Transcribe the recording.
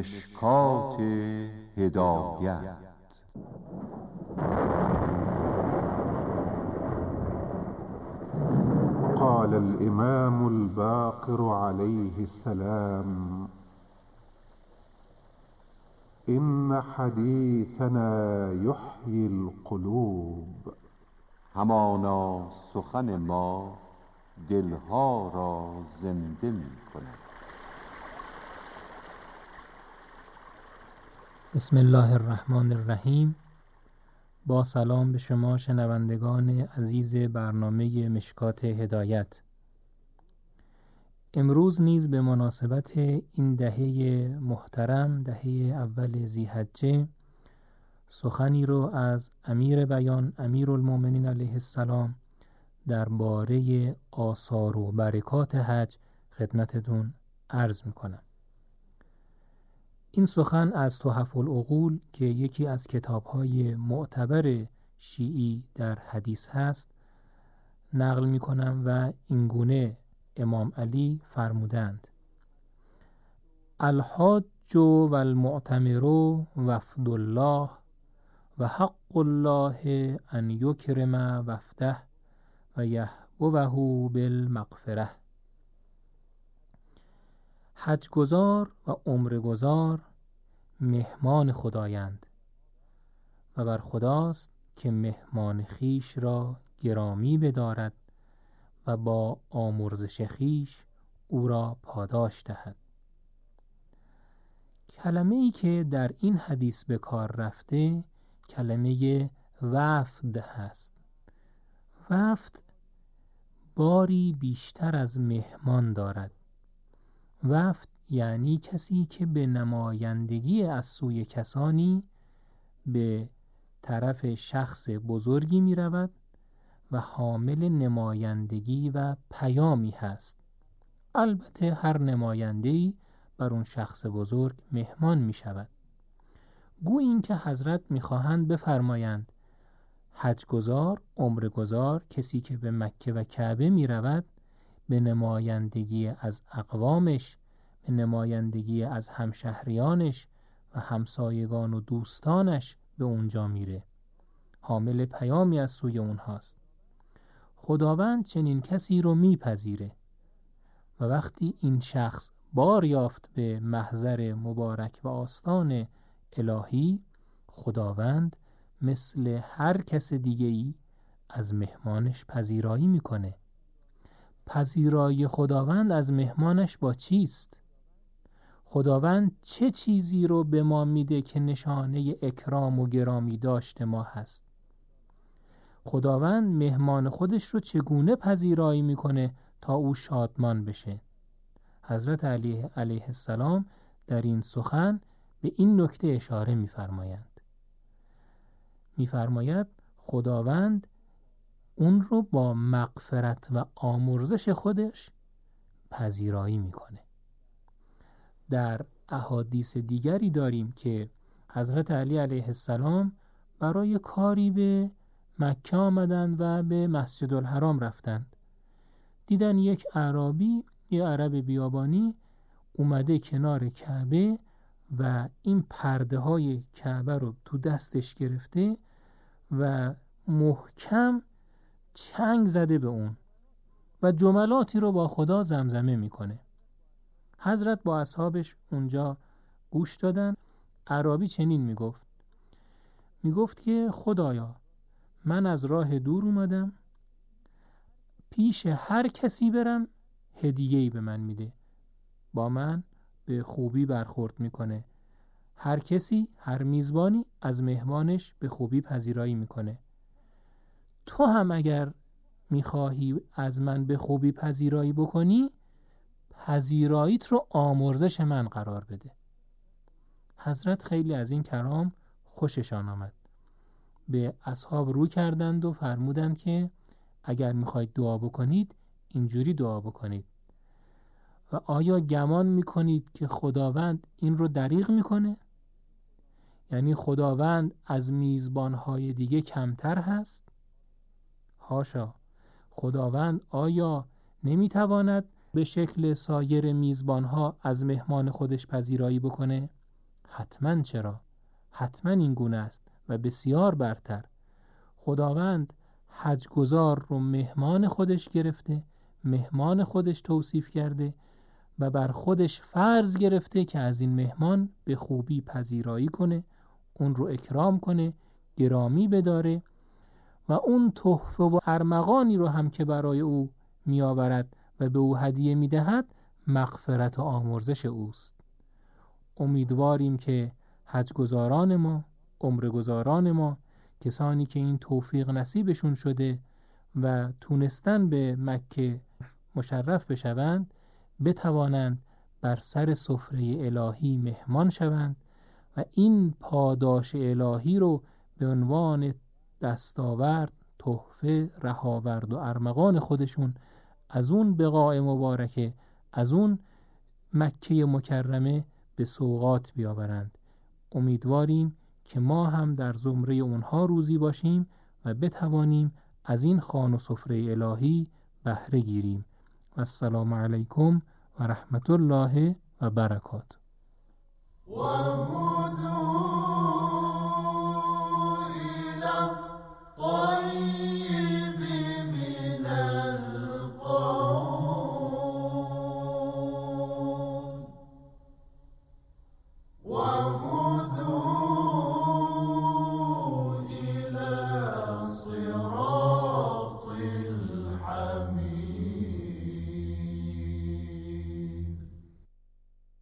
مشکات هدایت. قال الإمام الباقر عليه السلام: إن حديثنا يحيي القلوب. همانا سخن ما دلها را زنده می کند. بسم الله الرحمن الرحیم. با سلام به شما شنوندگان عزیز برنامه مشکات هدایت. امروز نیز به مناسبت این دهه محترم، دهه اول ذی‌حجه، سخنی رو از امیر بیان امیرالمؤمنین علیه السلام درباره آثار و برکات حج خدمتتون عرض میکنم. این سخن از تحف العقول که یکی از کتاب‌های معتبر شیعی در حدیث هست نقل میکنم و اینگونه امام علی فرمودند: الحاج و المعتمر وفد الله و حق الله ان یکرم وفده و یحببه بالمغفره. حج گزار و عمره گزار مهمان خدایند و بر خداست که مهمان خیش را گرامی بدارد و با آمرزش خیش او را پاداش دهد. کلمه ای که در این حدیث به کار رفته کلمه وفد هست. وفد باری بیشتر از مهمان دارد. وفد یعنی کسی که به نمایندگی از سوی کسانی به طرف شخص بزرگی می رود و حامل نمایندگی و پیامی هست. البته هر نماینده‌ای بر اون شخص بزرگ مهمان می شود. گویا این که حضرت می خواهند بفرمایند حج گزار، عمره گزار، کسی که به مکه و کعبه می رود به نمایندگی از اقوامش، به نمایندگی از همشهریانش و همسایگان و دوستانش به اونجا میره. حامل پیامی از سوی اونهاست. خداوند چنین کسی رو میپذیره و وقتی این شخص بار یافت به محضر مبارک و آستان الهی، خداوند مثل هر کس دیگه‌ای از مهمانش پذیرایی میکنه. پذیرایی خداوند از مهمانش با چیست؟ خداوند چه چیزی رو به ما میده که نشانه اکرام و گرامی داشته ما هست؟ خداوند مهمان خودش رو چگونه پذیرایی میکنه تا او شادمان بشه؟ حضرت علی علیه السلام در این سخن به این نکته اشاره میفرمایند. میفرماید خداوند اون رو با مغفرت و آمرزش خودش پذیرایی میکنه. در احادیث دیگری داریم که حضرت علی علیه السلام برای کاری به مکه آمدند و به مسجد الحرام رفتند. دیدن یک اعرابی، یه عرب بیابانی اومده کنار کعبه و این پرده های کعبه رو تو دستش گرفته و محکم چنگ زده به اون و جملاتی رو با خدا زمزمه میکنه. حضرت با اصحابش اونجا گوش دادن. اعرابی چنین میگفت که خدایا من از راه دور اومدم، پیش هر کسی برم هدیه‌ای به من میده، با من به خوبی برخورد میکنه. هر کسی، هر میزبانی از مهمانش به خوبی پذیرایی میکنه. تو هم اگر میخواهی از من به خوبی پذیرایی بکنی، پذیراییت رو آمرزش من قرار بده. حضرت خیلی از این کلام خوششان آمد. به اصحاب رو کردند و فرمودند که اگر میخواید دعا بکنید اینجوری دعا بکنید. و آیا گمان میکنید که خداوند این رو دریغ میکنه؟ یعنی خداوند از میزبانهای دیگه کمتر هست؟ حاشا. خداوند آیا نمیتواند به شکل سایر میزبانها از مهمان خودش پذیرایی بکنه؟ حتما چرا؟ حتما این گونه است و بسیار برتر. خداوند حج گزار رو مهمان خودش گرفته، مهمان خودش توصیف کرده و بر خودش فرض گرفته که از این مهمان به خوبی پذیرایی کنه، اون رو اکرام کنه، گرامی بداره و اون تحفه و ارمغانی رو هم که برای او میآورد و به او هدیه میدهد مغفرت و آمرزش اوست. امیدواریم که حج گزاران ما، عمره گزاران ما، کسانی که این توفیق نصیبشون شده و تونستن به مکه مشرف بشوند، بتوانند بر سر سفره الهی مهمان شوند و این پاداش الهی رو به عنوان دستاورد، تحفه، رهاورد و ارمغان خودشون از اون بقاع مبارکه، از اون مکه مکرمه به سوغات بیاورند. امیدواریم که ما هم در زمره اونها روزی باشیم و بتوانیم از این خوان و سفره الهی بهره گیریم. السلام علیکم و رحمت الله و برکاته. وهدوا